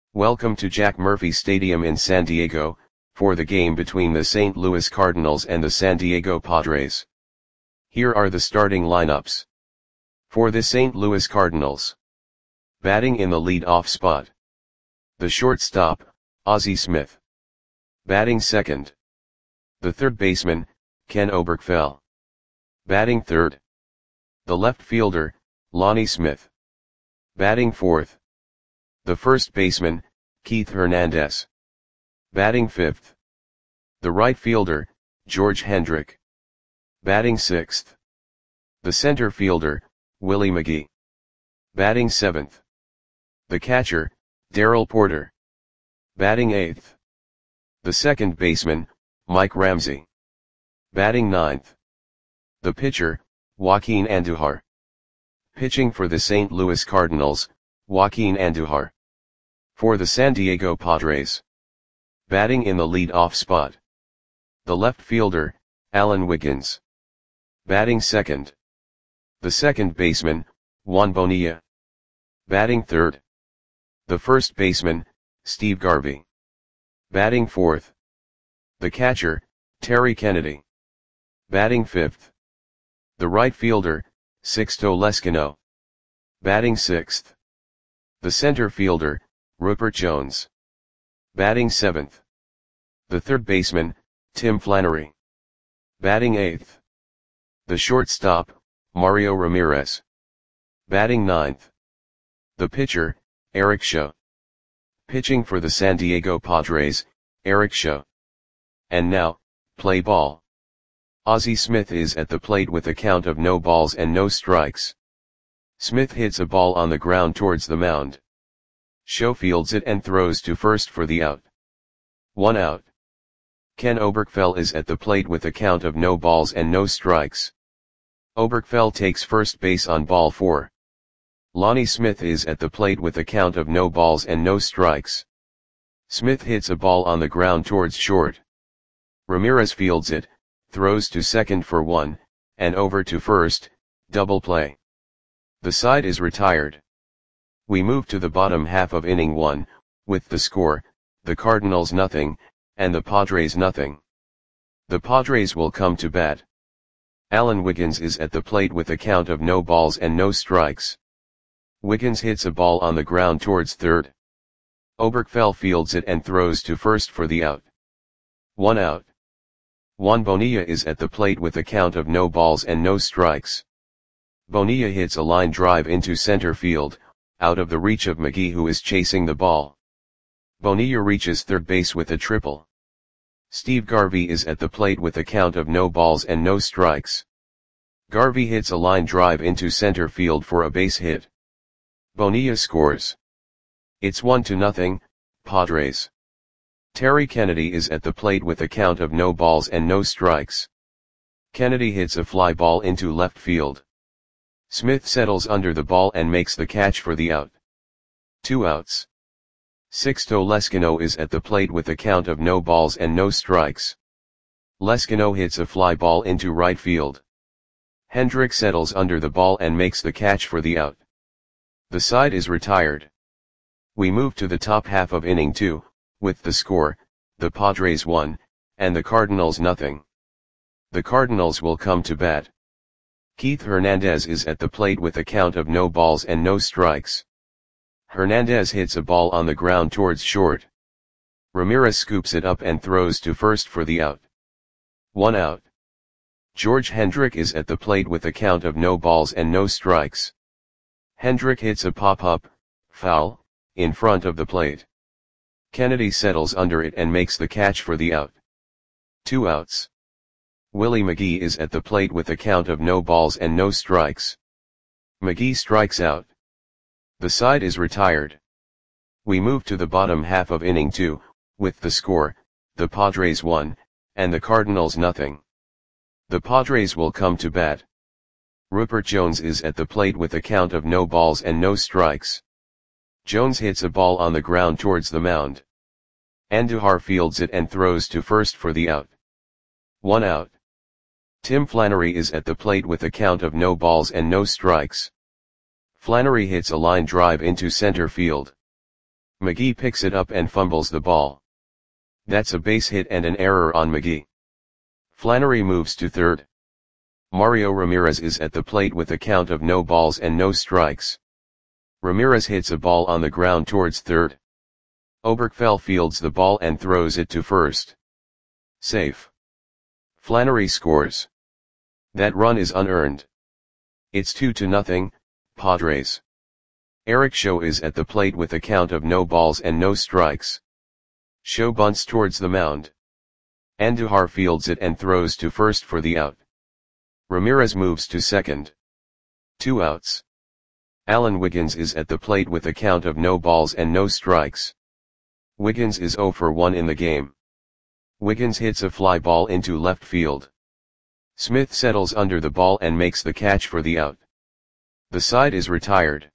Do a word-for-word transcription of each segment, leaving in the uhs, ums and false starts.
Welcome to Jack Murphy Stadium in San Diego, for the game between the Saint Louis Cardinals and the San Diego Padres. Here are the starting lineups. For the Saint Louis Cardinals. Batting in the lead-off spot. The shortstop, Ozzie Smith. Batting second. The third baseman, Ken Oberkfell. Batting third. The left fielder, Lonnie Smith. Batting fourth. The first baseman, Keith Hernandez. Batting fifth. The right fielder, George Hendrick. Batting sixth. The center fielder, Willie McGee. Batting seventh. The catcher, Darrell Porter. Batting eighth. The second baseman, Mike Ramsey. Batting ninth. The pitcher, Joaquin Andujar. Pitching for the Saint Louis Cardinals, Joaquin Andujar. For the San Diego Padres. Batting in the lead-off spot. The left fielder, Alan Wiggins. Batting second. The second baseman, Juan Bonilla. Batting third. The first baseman, Steve Garvey. Batting fourth. The catcher, Terry Kennedy. Batting fifth. The right fielder, Sixto Lezcano. Batting sixth. The center fielder, Rupert Jones. Batting seventh. The third baseman, Tim Flannery. Batting eighth. The shortstop, Mario Ramirez. Batting ninth. The pitcher, Eric Shaw. Pitching for the San Diego Padres, Eric Shaw. And now, play ball. Ozzie Smith is at the plate with a count of no balls and no strikes. Smith hits a ball on the ground towards the mound. Shaw fields it and throws to first for the out. One out. Ken Oberkfell is at the plate with a count of no balls and no strikes. Oberkfell takes first base on ball four. Lonnie Smith is at the plate with a count of no balls and no strikes. Smith hits a ball on the ground towards short. Ramirez fields it, throws to second for one, and over to first, double play. The side is retired. We move to the bottom half of inning one, with the score, the Cardinals nothing, and the Padres nothing. The Padres will come to bat. Alan Wiggins is at the plate with a count of no balls and no strikes. Wiggins hits a ball on the ground towards third. Oberkfell fields it and throws to first for the out. One out. Juan Bonilla is at the plate with a count of no balls and no strikes. Bonilla hits a line drive into center field, out of the reach of McGee, who is chasing the ball. Bonilla reaches third base with a triple. Steve Garvey is at the plate with a count of no balls and no strikes. Garvey hits a line drive into center field for a base hit. Bonilla scores. It's one to nothing, Padres. Terry Kennedy is at the plate with a count of no balls and no strikes. Kennedy hits a fly ball into left field. Smith settles under the ball and makes the catch for the out. Two outs. Sixto Lezcano is at the plate with a count of no balls and no strikes. Lezcano hits a fly ball into right field. Hendrick settles under the ball and makes the catch for the out. The side is retired. We move to the top half of inning two, with the score, the Padres one, and the Cardinals nothing. The Cardinals will come to bat. Keith Hernandez is at the plate with a count of no balls and no strikes. Hernandez hits a ball on the ground towards short. Ramirez scoops it up and throws to first for the out. One out. George Hendrick is at the plate with a count of no balls and no strikes. Hendrick hits a pop-up, foul, in front of the plate. Kennedy settles under it and makes the catch for the out. Two outs. Willie McGee is at the plate with a count of no balls and no strikes. McGee strikes out. The side is retired. We move to the bottom half of inning two, with the score, the Padres one, and the Cardinals nothing. The Padres will come to bat. Rupert Jones is at the plate with a count of no balls and no strikes. Jones hits a ball on the ground towards the mound. Andujar fields it and throws to first for the out. One out. Tim Flannery is at the plate with a count of no balls and no strikes. Flannery hits a line drive into center field. McGee picks it up and fumbles the ball. That's a base hit and an error on McGee. Flannery moves to third. Mario Ramirez is at the plate with a count of no balls and no strikes. Ramirez hits a ball on the ground towards third. Oberkfell fields the ball and throws it to first. Safe. Flannery scores. That run is unearned. It's two to nothing, Padres. Eric Show is at the plate with a count of no balls and no strikes. Show bunts towards the mound. Andujar fields it and throws to first for the out. Ramirez moves to second. Two outs. Alan Wiggins is at the plate with a count of no balls and no strikes. Wiggins is zero for one in the game. Wiggins hits a fly ball into left field. Smith settles under the ball and makes the catch for the out. The side is retired.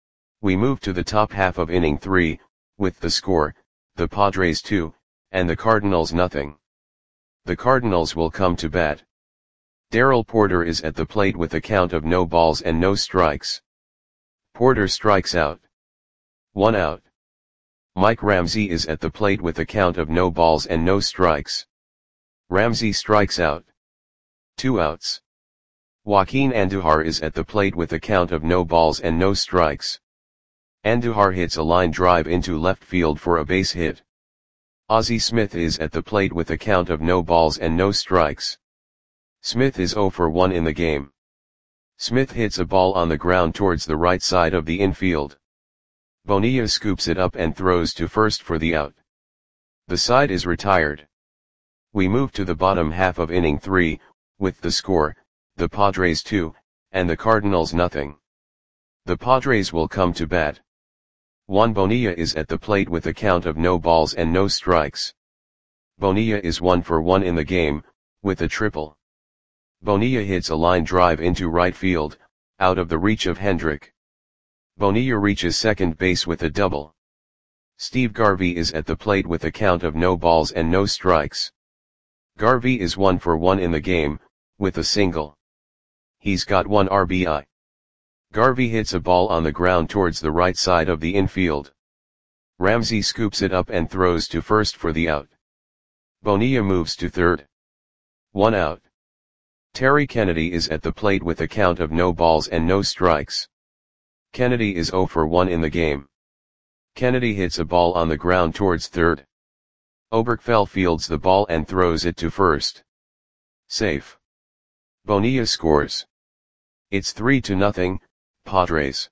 We move to the top half of inning three, with the score, the Padres two, and the Cardinals nothing. The Cardinals will come to bat. Darrell Porter is at the plate with a count of no balls and no strikes. Porter strikes out. One out. Mike Ramsey is at the plate with a count of no balls and no strikes. Ramsey strikes out. Two outs. Joaquin Andujar is at the plate with a count of no balls and no strikes. Andujar hits a line drive into left field for a base hit. Ozzie Smith is at the plate with a count of no balls and no strikes. Smith is zero for one in the game. Smith hits a ball on the ground towards the right side of the infield. Bonilla scoops it up and throws to first for the out. The side is retired. We move to the bottom half of inning three, with the score, the Padres two, and the Cardinals nothing. The Padres will come to bat. Juan Bonilla is at the plate with a count of no balls and no strikes. Bonilla is one for one in the game, with a triple. Bonilla hits a line drive into right field, out of the reach of Hendrick. Bonilla reaches second base with a double. Steve Garvey is at the plate with a count of no balls and no strikes. Garvey is one for one in the game, with a single. He's got one R B I. Garvey hits a ball on the ground towards the right side of the infield. Ramsey scoops it up and throws to first for the out. Bonilla moves to third. One out. Terry Kennedy is at the plate with a count of no balls and no strikes. Kennedy is zero for one in the game. Kennedy hits a ball on the ground towards third. Oberkfell fields the ball and throws it to first. Safe. Bonilla scores. It's three to nothing, Padres.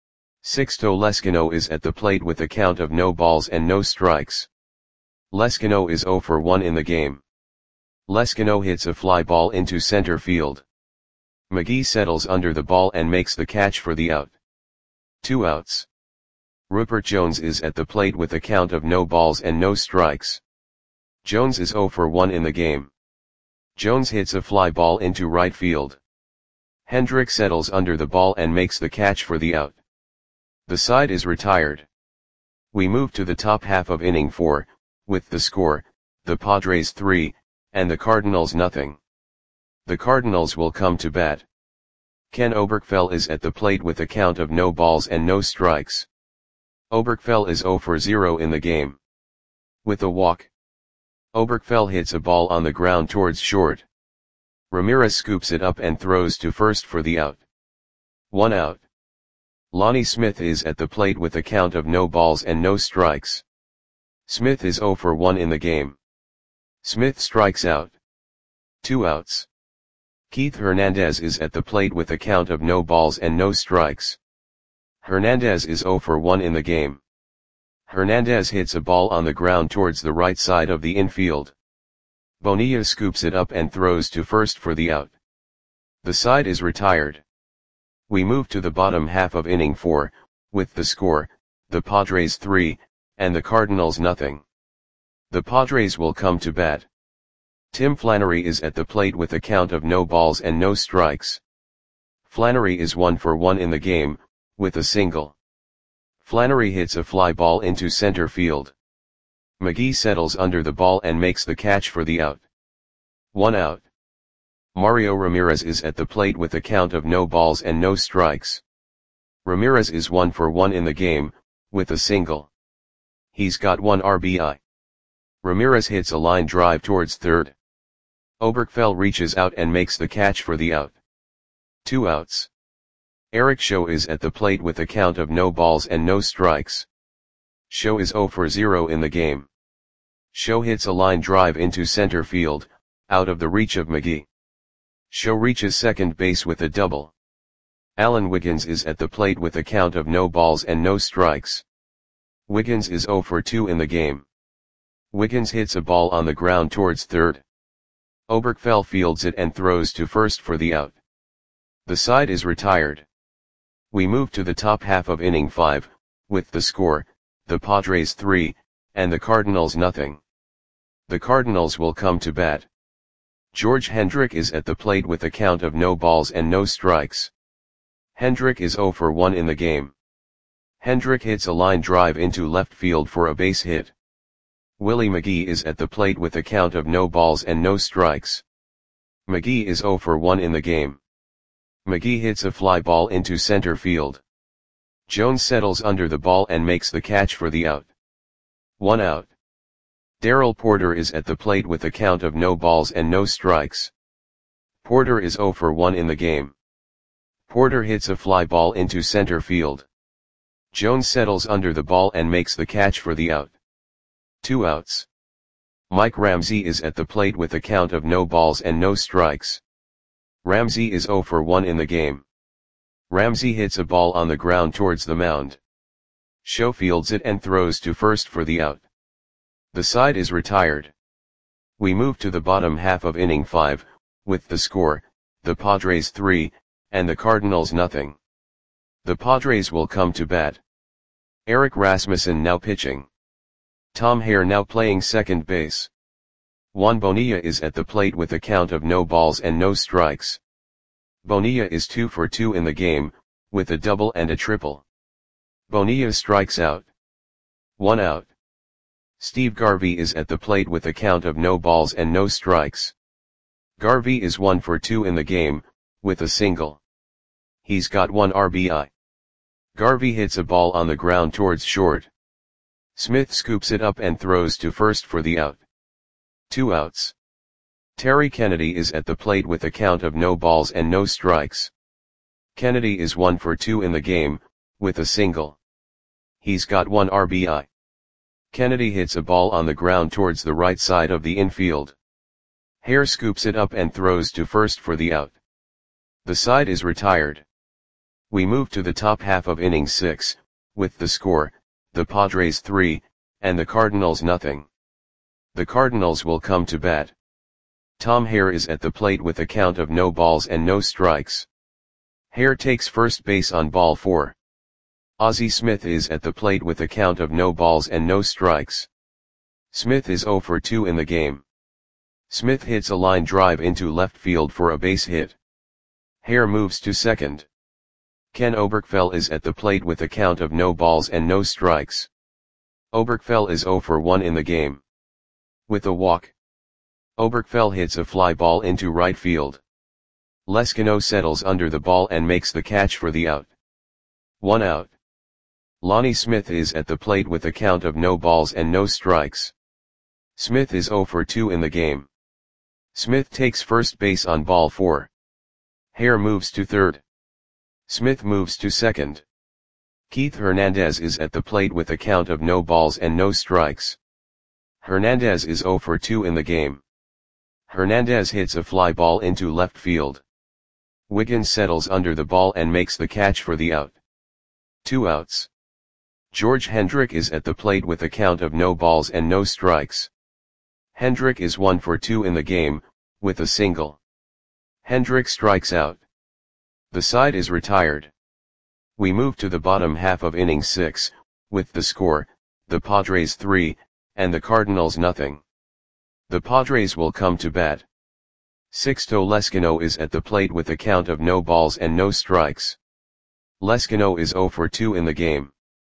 Sixto Leskino is at the plate with a count of no balls and no strikes. Leskino is zero for one in the game. Leskino hits a fly ball into center field. McGee settles under the ball and makes the catch for the out. Two outs. Rupert Jones is at the plate with a count of no balls and no strikes. Jones is zero for one in the game. Jones hits a fly ball into right field. Hendrick settles under the ball and makes the catch for the out. The side is retired. We move to the top half of inning four, with the score, the Padres three, and the Cardinals nothing. The Cardinals will come to bat. Ken Oberkfell is at the plate with a count of no balls and no strikes. Oberkfell is zero for zero in the game. With a walk. Oberkfell hits a ball on the ground towards short. Ramirez scoops it up and throws to first for the out. One out. Lonnie Smith is at the plate with a count of no balls and no strikes. Smith is zero for one in the game. Smith strikes out. Two outs. Keith Hernandez is at the plate with a count of no balls and no strikes. Hernandez is zero for one in the game. Hernandez hits a ball on the ground towards the right side of the infield. Bonilla scoops it up and throws to first for the out. The side is retired. We move to the bottom half of inning four, with the score, the Padres three, and the Cardinals nothing. The Padres will come to bat. Tim Flannery is at the plate with a count of no balls and no strikes. Flannery is one for one in the game, with a single. Flannery hits a fly ball into center field. McGee settles under the ball and makes the catch for the out. One out. Mario Ramirez is at the plate with a count of no balls and no strikes. Ramirez is one for one in the game, with a single. He's got one R B I. Ramirez hits a line drive towards third. Oberkfell reaches out and makes the catch for the out. Two outs. Eric Show is at the plate with a count of no balls and no strikes. Show is zero for zero in the game. Show hits a line drive into center field, out of the reach of McGee. Show reaches second base with a double. Alan Wiggins is at the plate with a count of no balls and no strikes. Wiggins is zero for two in the game. Wiggins hits a ball on the ground towards third. Oberkfell fields it and throws to first for the out. The side is retired. We move to the top half of inning five, with the score, the Padres three, and the Cardinals nothing. The Cardinals will come to bat. George Hendrick is at the plate with a count of no balls and no strikes. Hendrick is zero for one in the game. Hendrick hits a line drive into left field for a base hit. Willie McGee is at the plate with a count of no balls and no strikes. McGee is zero for one in the game. McGee hits a fly ball into center field. Jones settles under the ball and makes the catch for the out. One out. Darrell Porter is at the plate with a count of no balls and no strikes. Porter is zero for one in the game. Porter hits a fly ball into center field. Jones settles under the ball and makes the catch for the out. Two outs. Mike Ramsey is at the plate with a count of no balls and no strikes. Ramsey is zero for one in the game. Ramsey hits a ball on the ground towards the mound. Show fields it and throws to first for the out. The side is retired. We move to the bottom half of inning five, with the score, the Padres three, and the Cardinals nothing. The Padres will come to bat. Eric Rasmussen now pitching. Tom Hare now playing second base. Juan Bonilla is at the plate with a count of no balls and no strikes. Bonilla is two for two in the game, with a double and a triple. Bonilla strikes out. One out. Steve Garvey is at the plate with a count of no balls and no strikes. Garvey is one for two in the game, with a single. He's got one R B I. Garvey hits a ball on the ground towards short. Smith scoops it up and throws to first for the out. Two outs. Terry Kennedy is at the plate with a count of no balls and no strikes. Kennedy is one for two in the game, with a single. He's got one R B I. Kennedy hits a ball on the ground towards the right side of the infield. Hare scoops it up and throws to first for the out. The side is retired. We move to the top half of inning six, with the score, the Padres three, and the Cardinals nothing. The Cardinals will come to bat. Tom Hare is at the plate with a count of no balls and no strikes. Hare takes first base on ball four. Ozzie Smith is at the plate with a count of no balls and no strikes. Smith is zero for two in the game. Smith hits a line drive into left field for a base hit. Hare moves to second. Ken Oberkfell is at the plate with a count of no balls and no strikes. Oberkfell is zero for one in the game. With a walk. Oberkfell hits a fly ball into right field. Leskino settles under the ball and makes the catch for the out. One out. Lonnie Smith is at the plate with a count of no balls and no strikes. Smith is zero for two in the game. Smith takes first base on ball four. Hare moves to third. Smith moves to second. Keith Hernandez is at the plate with a count of no balls and no strikes. Hernandez is zero for two in the game. Hernandez hits a fly ball into left field. Wiggins settles under the ball and makes the catch for the out. Two outs. George Hendrick is at the plate with a count of no balls and no strikes. Hendrick is one for two in the game, with a single. Hendrick strikes out. The side is retired. We move to the bottom half of inning six, with the score, the Padres three, and the Cardinals nothing. The Padres will come to bat. Sixto Leskino is at the plate with a count of no balls and no strikes. Leskino is zero for two in the game.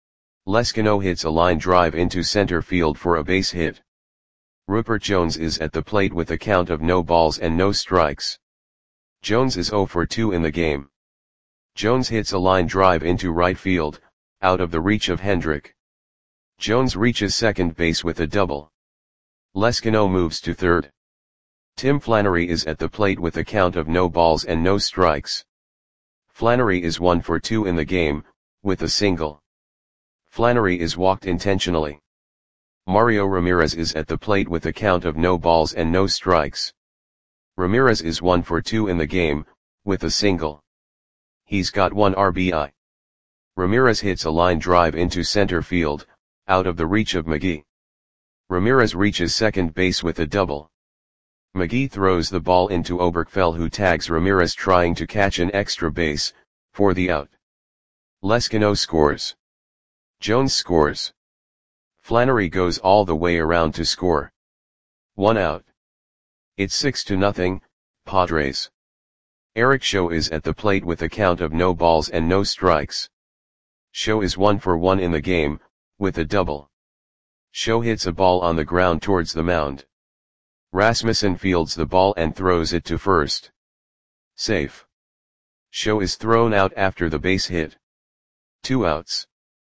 Leskino hits a line drive into center field for a base hit. Rupert Jones is at the plate with a count of no balls and no strikes. Jones is zero for two in the game. Jones hits a line drive into right field, out of the reach of Hendrick. Jones reaches second base with a double. Lescano moves to third. Tim Flannery is at the plate with a count of no balls and no strikes. Flannery is one for two in the game, with a single. Flannery is walked intentionally. Mario Ramirez is at the plate with a count of no balls and no strikes. Ramirez is one for two in the game, with a single. He's got one R B I. Ramirez hits a line drive into center field, out of the reach of McGee. Ramirez reaches second base with a double. McGee throws the ball into Oberkfell, who tags Ramirez trying to catch an extra base, for the out. Lescano scores. Jones scores. Flannery goes all the way around to score. One out. It's six to nothing, Padres. Eric Show is at the plate with a count of no balls and no strikes. Show is one for one in the game, with a double. Show hits a ball on the ground towards the mound. Rasmussen fields the ball and throws it to first. Safe. Show is thrown out after the base hit. Two outs.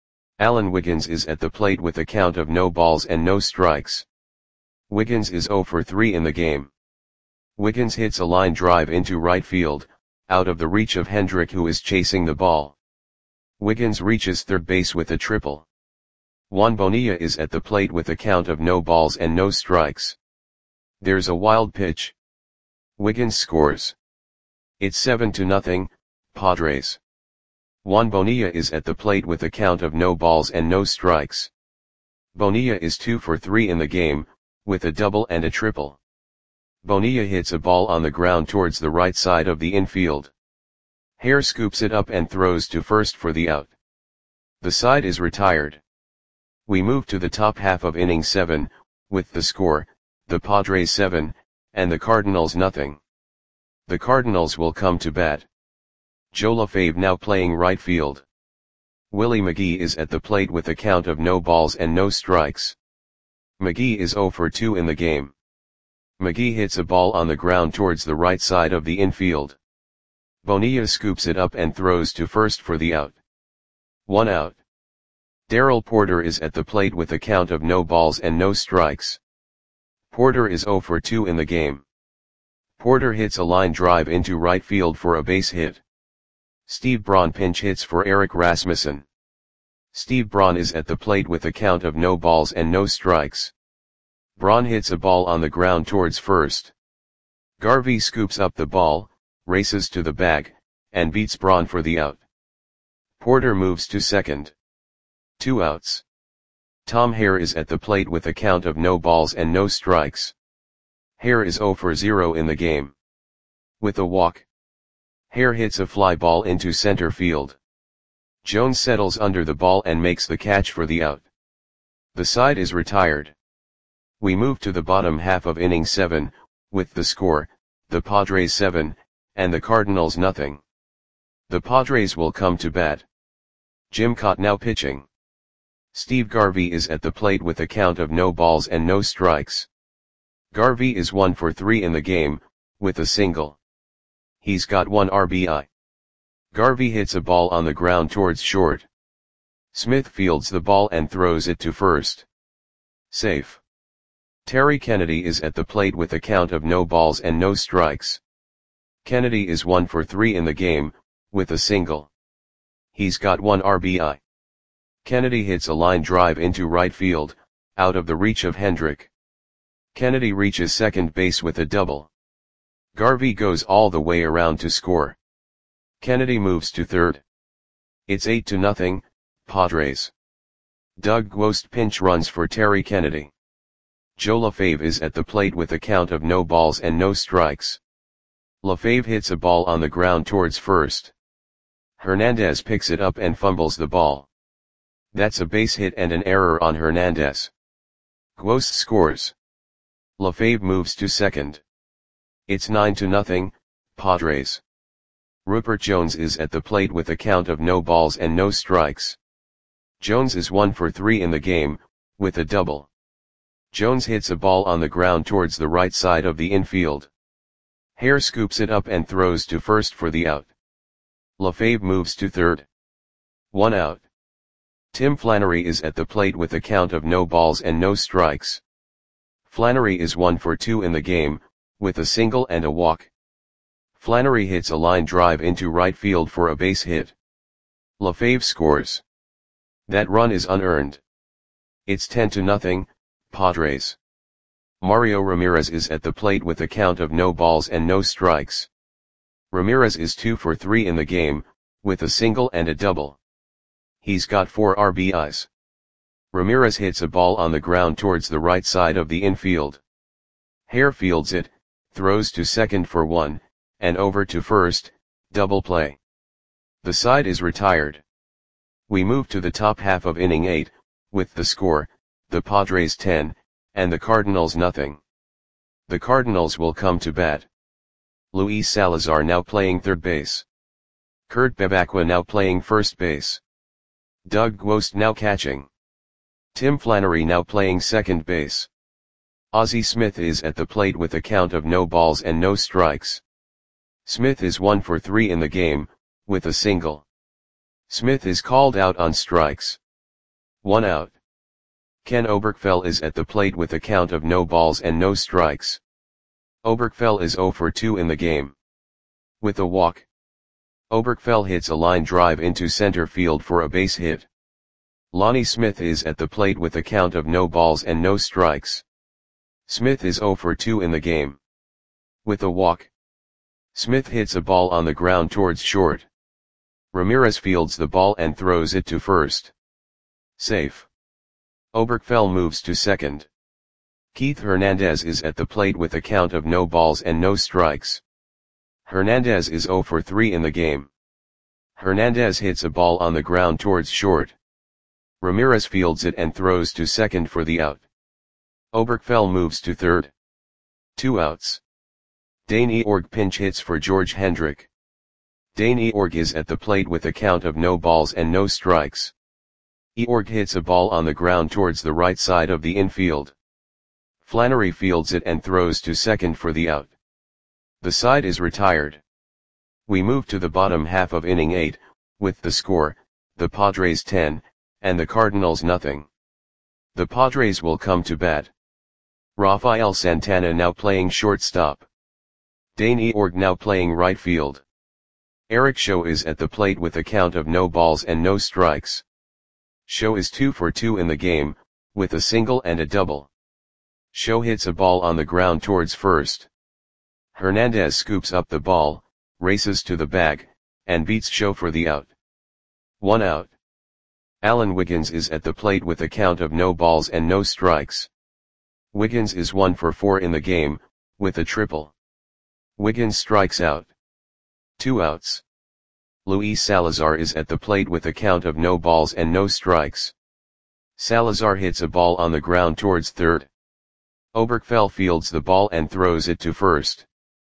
Alan Wiggins is at the plate with a count of no balls and no strikes. Wiggins is zero for three in the game. Wiggins hits a line drive into right field, out of the reach of Hendrick, who is chasing the ball. Wiggins reaches third base with a triple. Juan Bonilla is at the plate with a count of no balls and no strikes. There's a wild pitch. Wiggins scores. It's seven to nothing, Padres. Juan Bonilla is at the plate with a count of no balls and no strikes. Bonilla is two for three in the game, with a double and a triple. Bonilla hits a ball on the ground towards the right side of the infield. Hare scoops it up and throws to first for the out. The side is retired. We move to the top half of inning seven, with the score, the Padres seven, and the Cardinals nothing. The Cardinals will come to bat. Joe LaFave now playing right field. Willie McGee is at the plate with a count of no balls and no strikes. McGee is zero for two in the game. McGee hits a ball on the ground towards the right side of the infield. Bonilla scoops it up and throws to first for the out. One out. Darrell Porter is at the plate with a count of no balls and no strikes. Porter is zero for two in the game. Porter hits a line drive into right field for a base hit. Steve Braun pinch hits for Eric Rasmussen. Steve Braun is at the plate with a count of no balls and no strikes. Braun hits a ball on the ground towards first. Garvey scoops up the ball, races to the bag, and beats Braun for the out. Porter moves to second. Two outs. Tom Hare is at the plate with a count of no balls and no strikes. Hare is zero for zero in the game. With a walk. Hare hits a fly ball into center field. Jones settles under the ball and makes the catch for the out. The side is retired. We move to the bottom half of inning seven, with the score, the Padres seven, and the Cardinals nothing. The Padres will come to bat. Jim Kaat now pitching. Steve Garvey is at the plate with a count of no balls and no strikes. Garvey is one for three in the game, with a single. He's got one R B I. Garvey hits a ball on the ground towards short. Smith fields the ball and throws it to first. Safe. Terry Kennedy is at the plate with a count of no balls and no strikes. Kennedy is one for three in the game, with a single. He's got one R B I. Kennedy hits a line drive into right field, out of the reach of Hendrick. Kennedy reaches second base with a double. Garvey goes all the way around to score. Kennedy moves to third. It's eight to nothing, Padres. Doug Gwost pinch runs for Terry Kennedy. Joe LaFave is at the plate with a count of no balls and no strikes. LaFave hits a ball on the ground towards first. Hernandez picks it up and fumbles the ball. That's a base hit and an error on Hernandez. Gwost scores. LaFave moves to second. It's nine to nothing, Padres. Rupert Jones is at the plate with a count of no balls and no strikes. Jones is one for three in the game, with a double. Jones hits a ball on the ground towards the right side of the infield. Hare scoops it up and throws to first for the out. LaFave moves to third. One out. Tim Flannery is at the plate with a count of no balls and no strikes. Flannery is one for two in the game, with a single and a walk. Flannery hits a line drive into right field for a base hit. LaFave scores. That run is unearned. It's ten to nothing, Padres. Mario Ramirez is at the plate with a count of no balls and no strikes. Ramirez is two for three in the game, with a single and a double. He's got four R B Is. Ramirez hits a ball on the ground towards the right side of the infield. Hare fields it, throws to second for one, and over to first, double play. The side is retired. We move to the top half of inning eight, with the score, the Padres ten, and the Cardinals nothing. The Cardinals will come to bat. Luis Salazar now playing third base. Kurt Bevacqua now playing first base. Doug Gwost now catching. Tim Flannery now playing second base. Ozzie Smith is at the plate with a count of no balls and no strikes. Smith is one for three in the game, with a single. Smith is called out on strikes. One out. Ken Oberkfell is at the plate with a count of no balls and no strikes. Oberkfell is zero for two in the game. With a walk. Oberkfell hits a line drive into center field for a base hit. Lonnie Smith is at the plate with a count of no balls and no strikes. Smith is zero for two in the game. With a walk. Smith hits a ball on the ground towards short. Ramirez fields the ball and throws it to first. Safe. Oberkfell moves to second. Keith Hernandez is at the plate with a count of no balls and no strikes. Hernandez is zero for three in the game. Hernandez hits a ball on the ground towards short. Ramirez fields it and throws to second for the out. Oberkfell moves to third. Two outs. Dane Eorg pinch hits for George Hendrick. Dane Eorg is at the plate with a count of no balls and no strikes. Eorg hits a ball on the ground towards the right side of the infield. Flannery fields it and throws to second for the out. The side is retired. We move to the bottom half of inning eight, with the score, the Padres ten, and the Cardinals nothing. The Padres will come to bat. Rafael Santana now playing shortstop. Dane Eorg now playing right field. Eric Show is at the plate with a count of no balls and no strikes. Show is two for two in the game, with a single and a double. Show hits a ball on the ground towards first. Hernandez scoops up the ball, races to the bag, and beats Show for the out. One out. Alan Wiggins is at the plate with a count of no balls and no strikes. Wiggins is one for four in the game, with a triple. Wiggins strikes out. Two outs. Luis Salazar is at the plate with a count of no balls and no strikes. Salazar hits a ball on the ground towards third. Oberkfell fields the ball and throws it to first.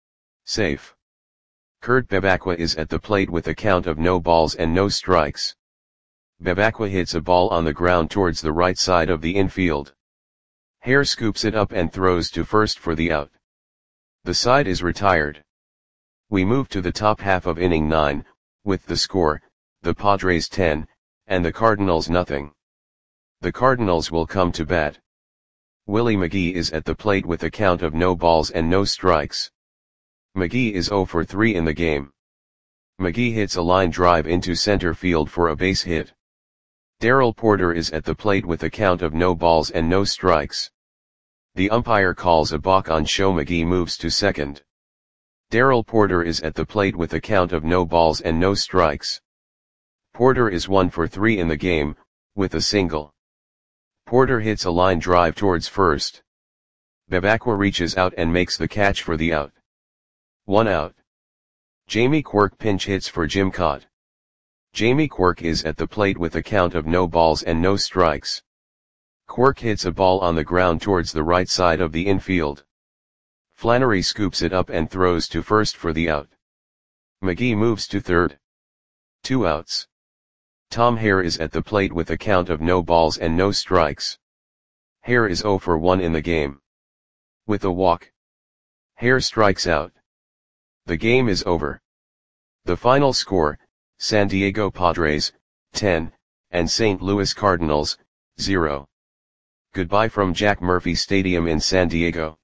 Safe. Kurt Bevacqua is at the plate with a count of no balls and no strikes. Bevacqua hits a ball on the ground towards the right side of the infield. Hare scoops it up and throws to first for the out. The side is retired. We move to the top half of inning nine, with the score, the Padres ten, and the Cardinals nothing. The Cardinals will come to bat. Willie McGee is at the plate with a count of no balls and no strikes. McGee is zero for three in the game. McGee hits a line drive into center field for a base hit. Darrell Porter is at the plate with a count of no balls and no strikes. The umpire calls a balk on Show. McGee moves to second. Darrell Porter is at the plate with a count of no balls and no strikes. Porter is one for three in the game, with a single. Porter hits a line drive towards first. Bevacqua reaches out and makes the catch for the out. One out. Jamie Quirk pinch hits for Jim Cott. Jamie Quirk is at the plate with a count of no balls and no strikes. Quirk hits a ball on the ground towards the right side of the infield. Flannery scoops it up and throws to first for the out. McGee moves to third. Two outs. Tom Hare is at the plate with a count of no balls and no strikes. Hare is zero for one in the game. With a walk. Hare strikes out. The game is over. The final score, San Diego Padres, ten, and Saint Louis Cardinals, zero. Goodbye from Jack Murphy Stadium in San Diego.